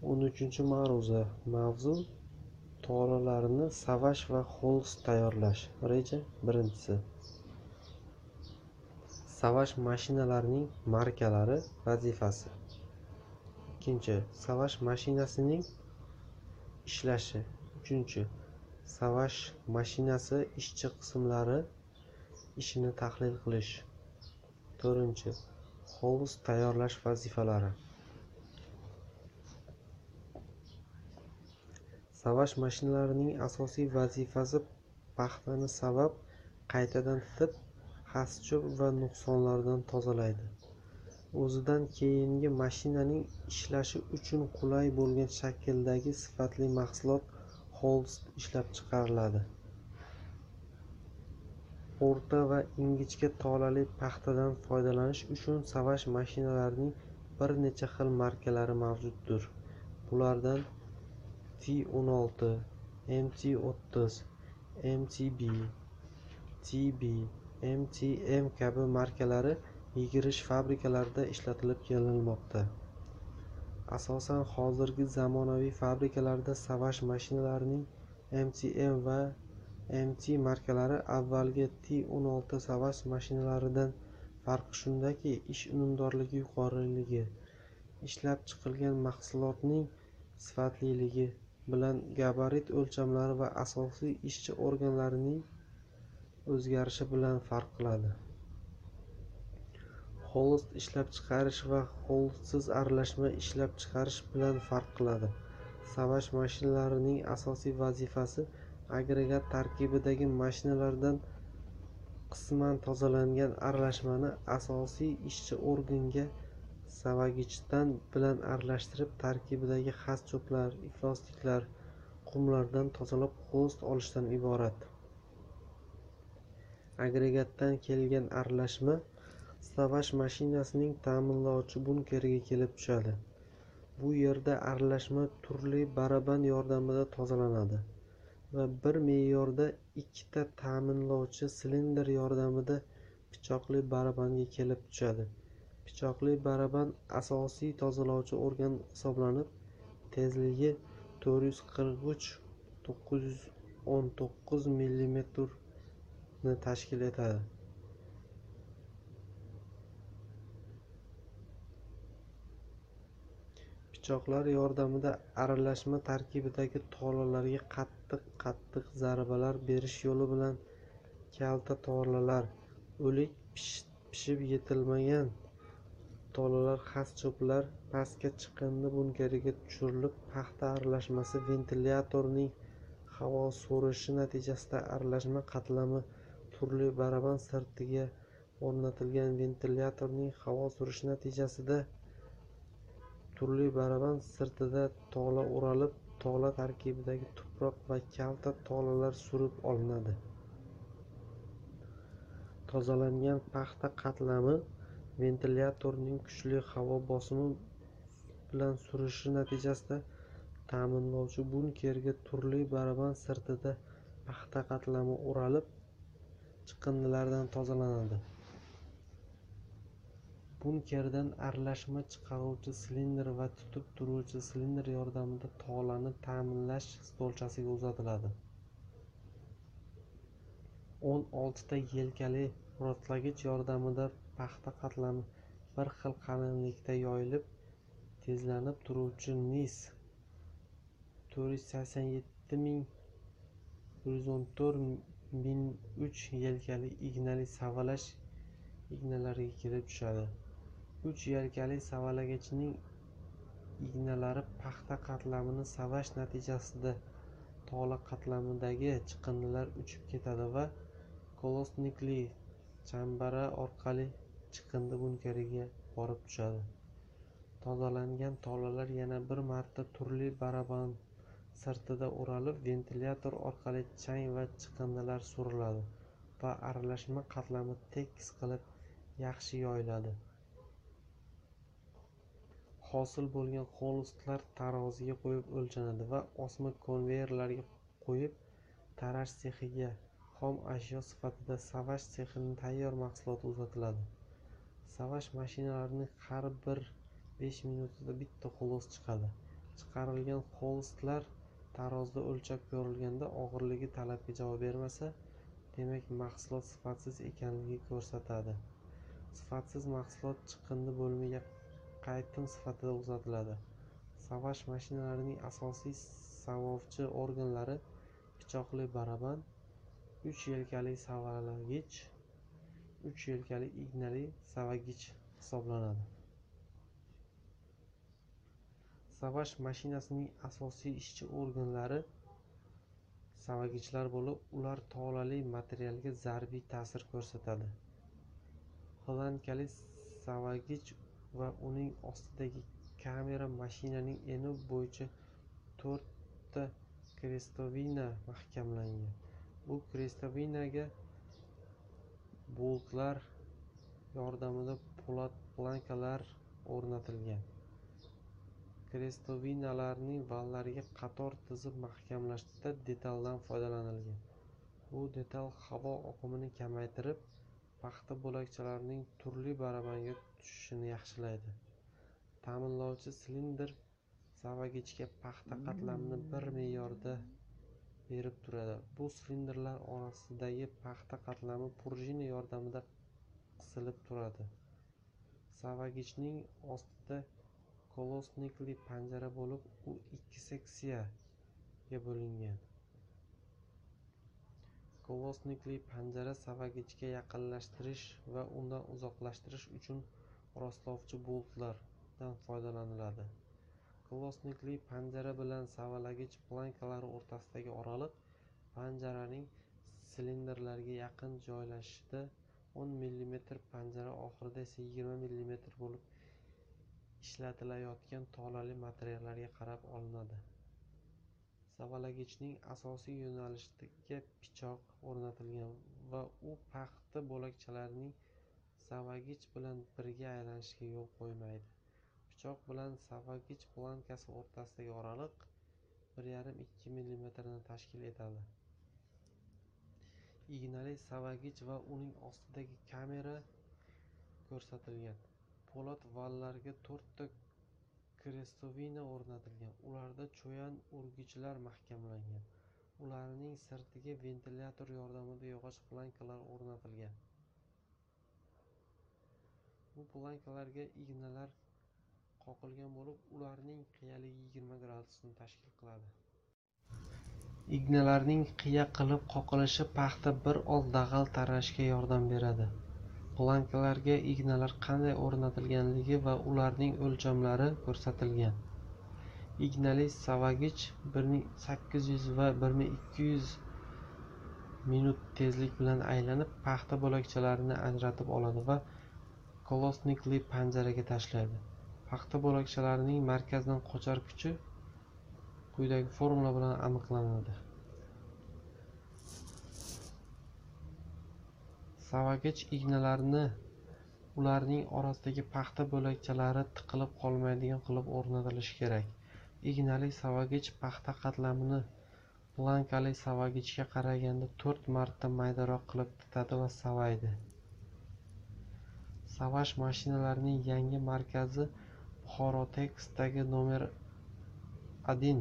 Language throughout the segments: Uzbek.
13-ma'ruza. Mavzu: tolalarni savash va xolst tayyorlash. Reja. Birinchisi. Savash mashinalarining markalari, vazifasi. Ikkinchi. Savash mashinasining ishlashi. Uchinchi. Savash mashinasi ishchi qismlari ishini tahlil qilish. To'rtinchi. Xolst tayyorlash vazifalari. Savash mashinalarining asosiy vazifasi paxtani savab, qaytadan titib, xas-cho'p va nuqsonlardan tozalaydi. O'zidan keyingi mashinaning ishlashi uchun qulay bo'lgan shakldagi sifatli mahsulot xolst ishlab chiqariladi. O'rta va ingichka tolali paxtadan foydalanish uchun savash mashinalarining bir necha xil markalari mavjuddir. Bulardan T16, MT30, MTB, TB, MTM kabi markalari yigirish fabrikalarida ishlatilib kelinmoqda. Asosan hozirgi zamonaviy fabrikalarda savash mashinalarining MTM va MT markalari avvalgi T16 savash mashinalaridan farqi shundaki, ish unumdorligi yuqoriligi, ishlab chiqilgan mahsulotning sifatliligi bilan gabarit o'lchamlari va asosiy ishchi organlarining o'zgarishi bilan farq qiladi. Xolst ishlab chiqarish va xolstsiz aralashma ishlab chiqarish bilan farq qiladi. Savash mashinalarining asosiy vazifasi agregat tarkibidagi mashinalardan qisman tozalangan aralashmani asosiy ishchi organga savagichdan bilan aralashtirib, tarkibidagi xas-cho'plar, iflosliklar, qumlardan tozalab xolst olishdan iborat. Agregatdan kelgan aralashma savash mashinasining ta'minlovchi bunkeriga kelib tushadi. Bu yerda aralashma turli baraban yordamida tozalanadi va bir me'yorda ikkita ta'minlovchi silindr yordamida pichoqli barabanga kelib tushadi. Pichoqli baraban asosiy tozalovchi organ hisoblanib, tezligi 443-919 mm ni tashkil etadi. Pichoqlar yordamida aralashma tarkibidagi tolalarga qattiq zarbalar berish yo'li bilan kalta tolalar, o'lik pishib yetilmagan tolalar, xas-cho'plar pastga chiqindi bunkeriga tushirilib, paxta aralashmasi ventilyatorning havo so'rishi natijasida aralashma qatlami turli baraban sirtiga o'rnatilgan. Ventilyatorning havo so'rishi natijasida turli baraban sirtida tola o'ralib, tola tarkibidagi tuproq va kalta tolalar surib olinadi. Tozalangan paxta qatlami ventilyatorning kuchli havo bosimi bilan surishi natijasida ta'minlovchi bunkerga turli baraban sirtida paxta qatlami o'ralib, chiqindilardan tozalanadi. Bunkerdan aralashma chiqaruvchi silindr va tutib turuvchi silindr yordamida tolani ta'minlash stolchasiga uzatiladi. 16 ta yelkali rostlagich yordamida paxta qatlami bir xil qalinlikda yoyilib, tezlanib turuvchi niz 487-114-1003 yelkali ignali savalash ignalariga kelib tushadi. 3 yelkali savalag'ichning ignalari paxta qatlamini savash natijasida tola qatlamidagi chiqindilar uchib ketadi va kolosnikli chambara orqali chiqindi bunkeriga borib tushadi. Tozalangan tolalar yana bir marta turli baraban sirtida o'ralib, ventilyator orqali chang va chiqindilar suriladi va aralashma qatlami tekis qilib yaxshi yoyiladi. Hosil bo'lgan xolstlar taroziga qo'yib o'lchanadi va osma konveyerlarga qo'yib, tarash sexiga xom ashyo sifatida savash sexining tayyor mahsuloti uzatiladi. Savash mashinalarining har bir 5 minutida bitta xolst chiqadi. Chiqarilgan xolstlar tarozida o'lchab ko'rilganda og'irligi talabga javob bermasa, demak mahsulot sifatsiz ekanligi ko'rsatadi. Sifatsiz mahsulot chiqindi bo'limiga qaytim sifatida uzatiladi. Savash mashinalarining asosiy savovchi organlari pichoqli baraban, 3 yelkali savalagich, 3 yelkali ignali savagich hisoblanadi. Savash mashinasining asosiy ishchi organlari savagichlar bo'lib, ular tolali materialga zarbiy ta'sir ko'rsatadi. Plankali savagich va uning ostidagi kamera mashinaning eni bo'yicha 4 ta krestovina mahkamlangan. Bu krestovinaga boltlar yordamida po'lat plankalar o'rnatilgan. Krestovinalarning vallariga qator tizib mahkamlashda detaldan foydalanilgan. Bu detal havo oqimini kamaytirib, paxta bo'lakchalarining turli barabanga tushishini yaxshilaydi. Ta'minlovchi silindr savagichga paxta qatlamini bir me'yorda berib turadi. Bu silindrlar orasidagi paxta qatlami prujina yordamida qisilib turadi. Savagichning ostida kolosnikli panjara bo'lib, u 2 seksiyaga bo'lingan. Kolosnikli panjara savagichga yaqinlashtirish va undan uzoqlashtirish uchun rostlovchi boltlardan foydalaniladi. Kolosnikli panjara bilan savalagich plankalari o'rtasidagi oraliq panjaraning silindrlarga yaqin joylashishida 10 mm, panjara oxirida esa 20 mm bo'lib ishlatilayotgan tolali materiallarga qarab olinadi. Savalagichning asosiy yo'nalishiga pichoq o'rnatilgan va u paxta bo'lakchalarining savagich bilan birga aylanishiga yo'l qo'ymaydi. Pichoq bilan savagich plankasi o'rtasidagi oraliq 1,5–2 mm ni tashkil etadi. Ignali savagich va uning ostidagi kamera ko'rsatilgan. Po'lat vallarga 4 ta krestovina o'rnatilgan. Ularda cho'yan urgichlar mahkamlangan. Ularning sirtiga ventilyator yordamida yog'och plankalar o'rnatilgan. Bu plankalarga ignalar qoqilgan bo'lib, ularning qiyaligi 20 gradusni tashkil qiladi. Ignalarning qiya qilib qoqilishi paxta bir oz dag'al tarashga yordam beradi. Plankalarga ignalar qanday o'rnatilganligi va ularning o'lchamlari ko'rsatilgan. Ignali savagich 1800 va 1200 minut tezlik bilan aylanib, paxta bo'lakchalarini ajratib oladi va kolosnikli panjaraga tashlaydi. Paxta bo'lakchalarining markazdan qochar kuchi quyidagi formula bilan aniqlanadi. Savagich ignalarini ularning orasidagi paxta bo'lakchalari tiqilib qolmaydigan qilib o'rnatilishi kerak. Ignali savagich paxta qatlamini plankali savagichga qaraganda 4 marta maydaroq qilib titadi va savaydi. Savash mashinalarining yangi markazi Buxoro Texasdagi nomer 1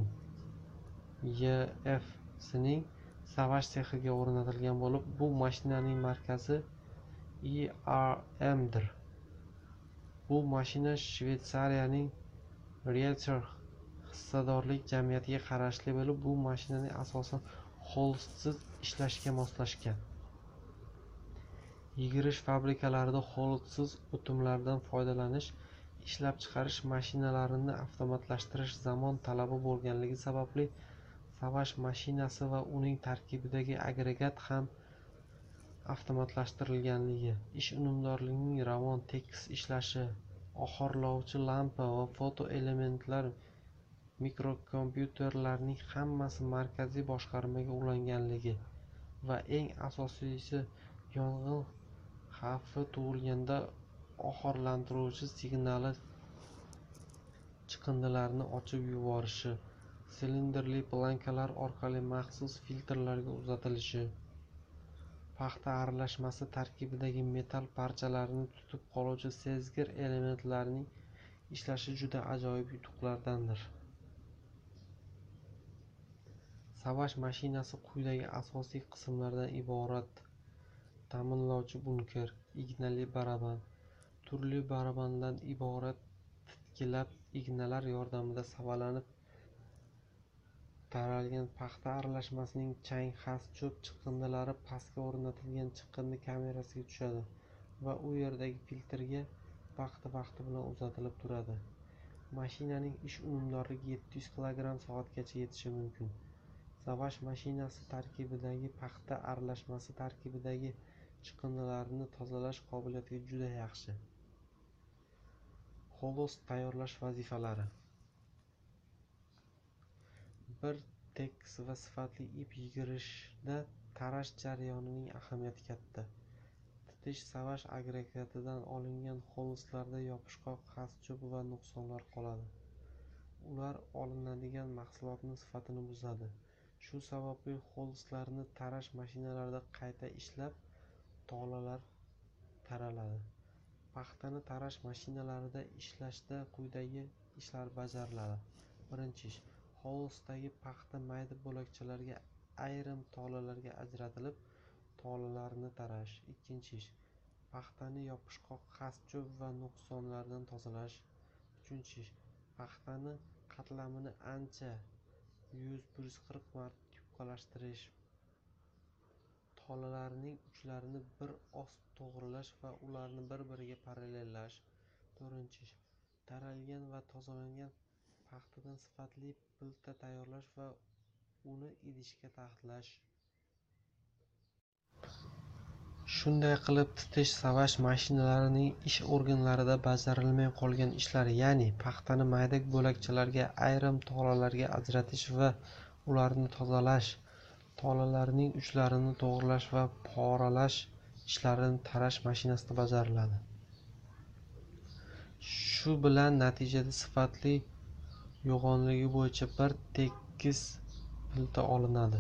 YF sining savash sexiga o'rnatilgan bo'lib, bu mashinaning markazi IRMdir. Bu mashina Shveysariyaning Rieter hissadorlik jamiyatiga qarashli bo'lib, bu mashinaning asosan xolstsiz ishlashga moslashgan. Yigirish fabrikalarida xolstsiz o'timlardan foydalanish, ishlab chiqarish mashinalarini avtomatlashtirish zamon talabi bo'lganligi sababli savash mashinasi va uning tarkibidagi agregat ham avtomatlashtirilganligi, ish unumdorligining ravon, tekis ishlashi, oxirlovchi lampa va foto elementlar, mikrokompyuterlarning hammasi markaziy boshqarmaga ulanganligi va eng asosiysi yong'in xavfi tug'ilganda oxorlantiruvchi signali chiqindilarni ochib yuborishi, silindrli plankalar orqali maxsus filtrlarga uzatilishi, paxta aralashmasi tarkibidagi metall parchalarini tutib qoluvchi sezgir elementlarning ishlashi juda ajoyib yutuqlardandir. Savash mashinasi quyidagi asosiy qismlardan iborat: ta'minlovchi bunker, ignali baraban. Turli barabandan iborat titkilab ignalar yordamida savalanib taralgan paxta aralashmasining chang, xas, cho'p chiqindilari pastga o'rnatilgan chiqindi kamerasiga tushadi va u yerdagi filtrga vaqti bilan uzatilib turadi. Mashinaning ish unumdorligi 700 kg/soatgacha yetishi mumkin. Savash mashinasi tarkibidagi paxta aralashmasi tarkibidagi chiqindilarni tozalash qobiliyati juda yaxshi. Xolost tayyorlash vazifalari: bir tekis va sifatli ip yigirishda tarash jarayonining ahamiyati katta. Titish savash agregatidan olingan xolostlarda yopishqoq, xas-cho'p va nuqsonlar qoladi. Ular olinadigan mahsulotning sifatini buzadi. Shu sababli xolostlarni tarash mashinalarida qayta ishlab, tolalar taraladi. Paxtani tarash mashinalarida ishlashda quyidagi ishlar bajariladi. Birinchi ish: xolostdagi paxta mayda bo'lakchalarga ayrim tolalarga ajratilib, tolalarni tarash. Ikkinchi ish: paxtani yopishqoq, xas-cho'p va nuqsonlardan tozalash. Uchinchi ish: paxtani qatlamini ancha 100-140 marta yupqalashtirish. Tolalarning uchlarini bir oz to'g'rilash va ularni bir-biriga parallellash. To'rtinchi ish: taralgan va tozalangan paxtadan sifatli pilta tayyorlash va uni idishga taxlash. Shunday qilib, titish savash mashinalarining ish organlarida bajarilmay qolgan ishlar, ya'ni paxtani mayda bo'lakchalarga ayrim tolalarga ajratish va ularni tozalash, tolalarning uchlarini to'g'rilash va poralash ishlarini tarash mashinasida bajariladi. Shu bilan natijada sifatli yo'g'onligi bo'yicha bir tekis pilta olinadi.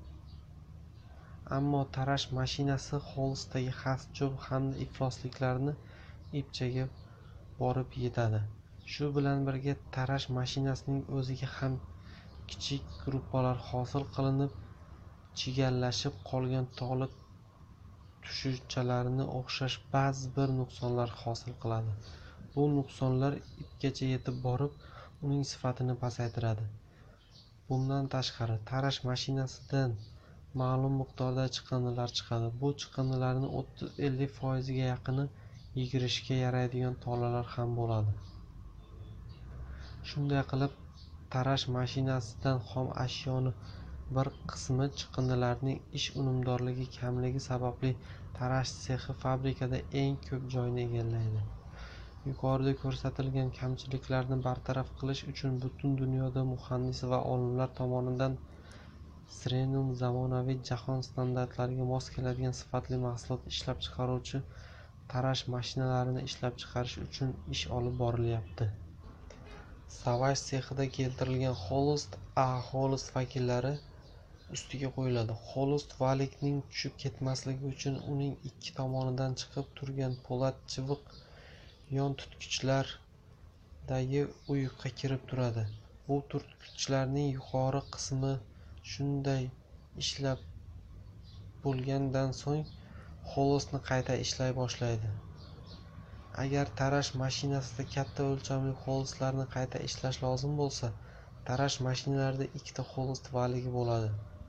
Ammo tarash mashinasi xolostdagi xas-cho'p hamda iflosliklarni ipchaga borib yetadi. Shu bilan birga tarash mashinasining o'ziga ham kichik gruppalar hosil qilinib, chigallashib qolgan tola tushunchalarini o'xshash ba'zi bir nuqsonlar hosil qiladi. Bu nuqsonlar ipgacha yetib borib, uning sifatini pasaytiradi. Bundan tashqari, tarash mashinasidan ma'lum miqdorda chiqindilar chiqadi. Bu chiqindilarning 30-50% ga yaqini yigirishga yaraydigan tolalar ham bo'ladi. Shunday qilib, tarash mashinasidan xom ashyoning bir qismi chiqindilarning ish unumdorligi kamligi sababli tarash sexi fabrikada eng ko'p joyni egallaydi. Yuqorida ko'rsatilgan kamchiliklarni bartaraf qilish uchun butun dunyoda muhandis va olimlar tomonidan Srenum zamonaviy jahon standartlariga mos keladigan sifatli mahsulot ishlab chiqaruvchi tarash mashinalarini ishlab chiqarish uchun ish olib borilyapti. Savash sexida keltirilgan xolost A xolost vakillari ustiga qo'yiladi. Xolost valikning tushib ketmasligi uchun uning ikki tomonidan chiqib turgan po'lat chiviq yon tutqichlardagi uyuqqa kirib turadi. Bu tutqichlarning yuqori qismi shunday ishlab bo'lgandan so'ng xolostni qayta ishlay boshlaydi. Agar tarash mashinasida katta o'lchamli xolostlarni qayta ishlash lozim bo'lsa, tarash mashinalarida ikkita xolost valigi bo'ladi.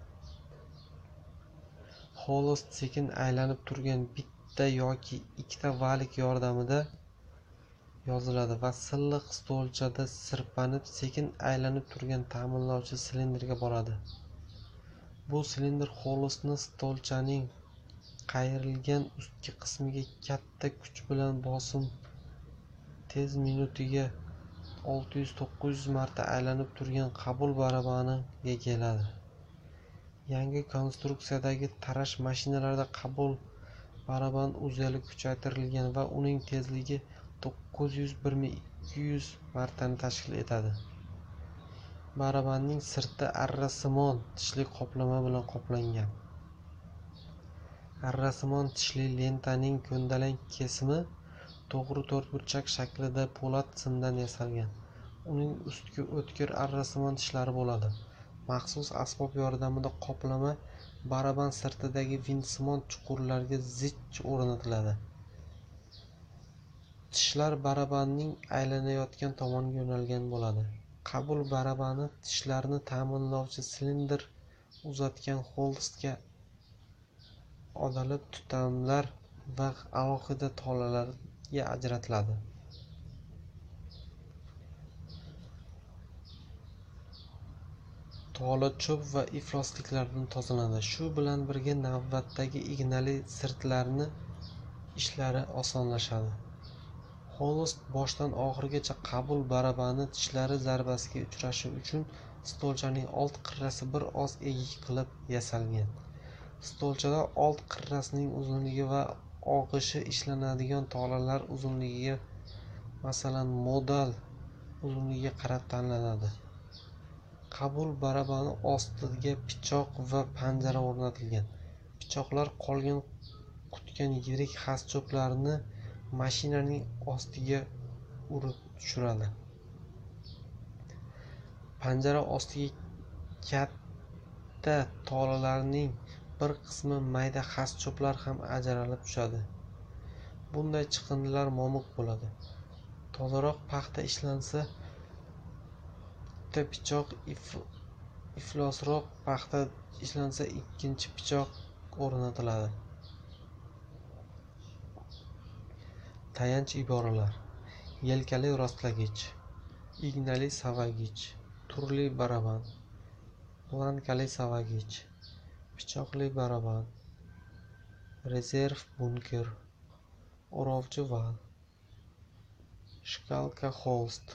Xolost sekin aylanib turgan bitta yoki ikkita valik yordamida yoziladi va silliq stolchada sirpanib sekin aylanib turgan ta'minlovchi silindrga boradi. Bu silindr xolostni stolchaning qayrilgan ustki qismiga katta kuch bilan bosim tez minutiga 600-900 marta aylanib turgan qabul barabaniga keladi. Yangi konstruksiyadagi tarash mashinalarida qabul baraban uzeli kuchaytirilgan va uning tezligi 900-1200 martani tashkil etadi. Barabanning sirti arrasimon tishli qoplama bilan qoplangan. Arrasimon tishli lentaning ko'ndalang kesimi to'g'ri to'rtburchak shaklida po'lat simdan yasalgan. Uning ustki o'tkir arrasimon tishlari bo'ladi. Maxsus asbob yordamida qoplama baraban sirtidagi vintsimon chuqurlarga zich o'rnatiladi. Tishlar barabanning aylanayotgan tomonga yo'nalgan bo'ladi. Qabul barabani tishlarni ta'minlovchi silindr uzatgan xolstga odalib tutamlar va alohida tolalarga ajratiladi. Tola cho'p va iflosliklardan tozalanadi. Shu bilan birga navbatdagi ignali sirtlarni ishlari osonlashadi. Xolst boshdan oxirigacha qabul barabani tishlari zarbasiga uchrashi uchun stolchaning old qirrasi bir oz egik qilib yasalgan. Stolchada old qirrasining uzunligi va og'ishi ishlanadigan tolalar uzunligiga, masalan, modal uzunligiga qarab tanlanadi. Qabul barabani ostiga pichoq va panjara o'rnatilgan. Pichoqlar qolgan qutgan yirik xas-cho'plarni mashinaning ostiga urib tushiradi. Panjara ostiga katta tolalarning bir qismi mayda xas-cho'plar ham ajralib tushadi. Bunday chiqindilar momiq bo'ladi. Tozaroq paxta ishlansa, bitta pichoq, iflosroq paxta ishlansa ikkinchi pichoq o'rnatiladi. Tayanch iboralar: yelkali rostlagich, ignali savagich, turli baraban, blankali savagich, pichoqli baraban, rezerv bunker, o'rovchi val, shkalka xolst.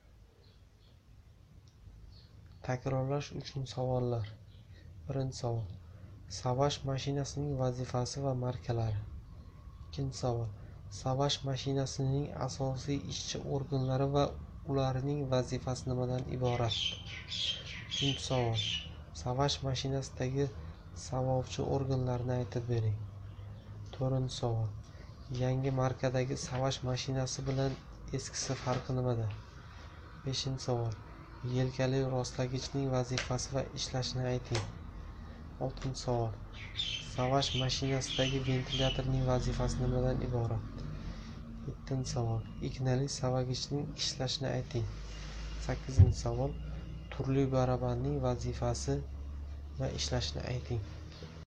Takrorlash uchun savollar. Birinchi savol: savash mashinasining vazifasi va markalari. Ikkinchi savol: savash mashinasining asosiy ishchi organlari va ularning vazifasi nimadan iborat? Uchinchi savol: savash mashinasidagi savovchi organlarni aytib bering. To'rtinchi savol: yangi markadagi savash mashinasi bilan eskisi farqi nimada? Beshinchi savol: yelkali rostlagichning vazifasi va ishlashini ayting. Oltinchi savol: savash mashinasidagi ventilyatorning vazifasi nimadan iborat? Yettinchi savol: ignali savagichning ishlashini ayting. Sakkizinchi savol: turli barabanning vazifasi va ishlashini ayting.